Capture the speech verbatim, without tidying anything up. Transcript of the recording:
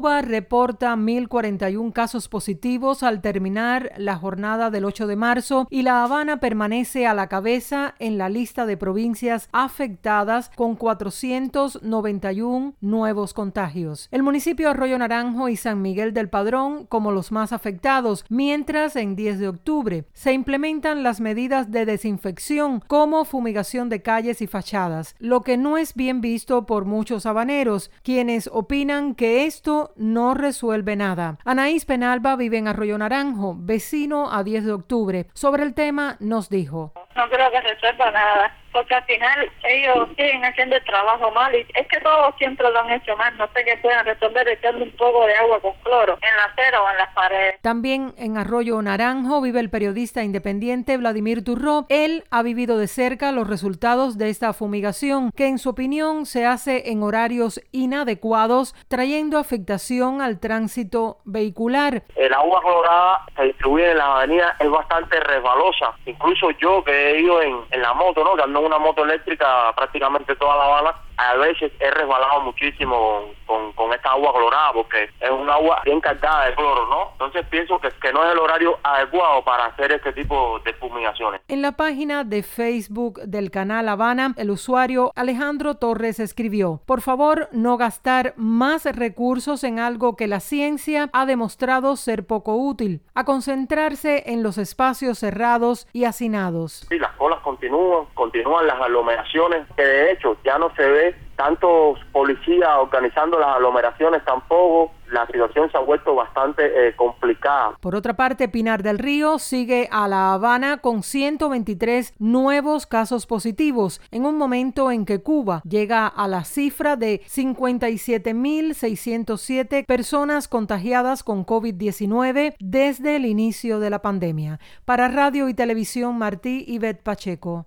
Cuba reporta mil cuarenta y uno casos positivos al terminar la jornada del ocho de marzo y La Habana permanece a la cabeza en la lista de provincias afectadas con cuatrocientos noventa y uno nuevos contagios. El municipio Arroyo Naranjo y San Miguel del Padrón como los más afectados, mientras en diez de octubre se implementan las medidas de desinfección como fumigación de calles y fachadas, lo que no es bien visto por muchos habaneros, quienes opinan que esto no resuelve nada. Anaís Penalba vive en Arroyo Naranjo, vecino a diez de octubre. Sobre el tema nos dijo: no creo que resuelva nada, porque al final ellos siguen haciendo el trabajo mal y es que todos siempre lo han hecho mal. No sé qué puedan resolver echando un poco de agua con cloro en la acera o en las paredes. También en Arroyo Naranjo vive el periodista independiente Vladimir Turró. Él ha vivido de cerca los resultados de esta fumigación, que en su opinión se hace en horarios inadecuados, trayendo afectación al tránsito vehicular. El agua clorada se distribuye en la avenida, es bastante resbalosa. Incluso yo que he ido en, en la moto, ¿no? Que ando en una moto eléctrica prácticamente toda La Habana, a veces he resbalado muchísimo con, con, con esta agua clorada, porque es un agua bien cargada de cloro, ¿no? Entonces pienso que, que no es el horario adecuado para hacer este tipo de fumigaciones. En la página de Facebook del canal Habana, el usuario Alejandro Torres escribió: por favor, no gastar más recursos en algo que la ciencia ha demostrado ser poco útil, a concentrarse en los espacios cerrados y hacinados. Sí, las colas continúan, continúan las aglomeraciones, que de hecho ya no se ve tantos policías organizando las aglomeraciones tampoco. La situación se ha vuelto bastante eh, complicada. Por otra parte, Pinar del Río sigue a La Habana con ciento veintitrés nuevos casos positivos, en un momento en que Cuba llega a la cifra de cincuenta y siete mil seiscientos siete personas contagiadas con COVID diecinueve desde el inicio de la pandemia. Para Radio y Televisión Martí, Ivette Pacheco.